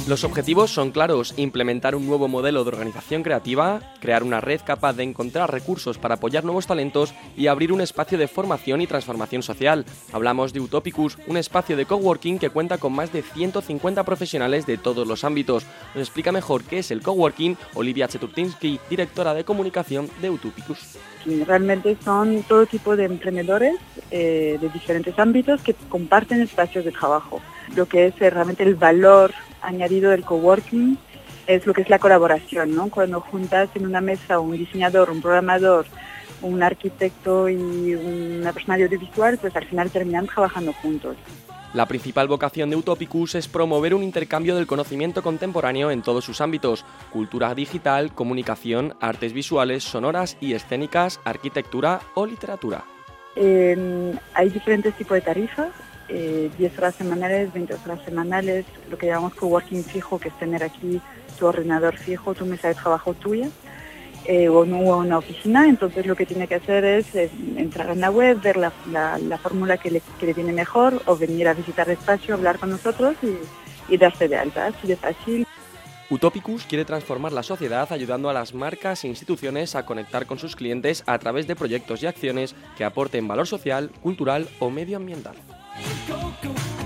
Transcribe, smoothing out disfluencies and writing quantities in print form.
Los objetivos son claros: implementar un nuevo modelo de organización creativa, crear una red capaz de encontrar recursos para apoyar nuevos talentos y abrir un espacio de formación y transformación social. Hablamos de Utopicus, un espacio de coworking que cuenta con más de 150 profesionales de todos los ámbitos. Nos explica mejor qué es el coworking Olivia Cheturtinsky, directora de comunicación de Utopicus. Realmente son todo tipo de emprendedores de diferentes ámbitos que comparten espacios de trabajo. Lo que es realmente el valor añadido del coworking es lo que es la colaboración, ¿no? Cuando juntas en una mesa un diseñador, un programador, un arquitecto y una persona de audiovisual, pues al final terminan trabajando juntos. La principal vocación de Utopicus es promover un intercambio del conocimiento contemporáneo en todos sus ámbitos: cultura digital, comunicación, artes visuales, sonoras y escénicas, arquitectura o literatura. Hay diferentes tipos de tarifas, 10 horas semanales, 20 horas semanales, lo que llamamos coworking fijo, que es tener aquí tu ordenador fijo, tu mesa de trabajo tuya, o una oficina. Entonces lo que tiene que hacer es entrar en la web, ver la fórmula que le viene mejor, o venir a visitar el espacio, hablar con nosotros y darse de alta, así de fácil. Utopicus quiere transformar la sociedad ayudando a las marcas e instituciones a conectar con sus clientes a través de proyectos y acciones que aporten valor social, cultural o medioambiental.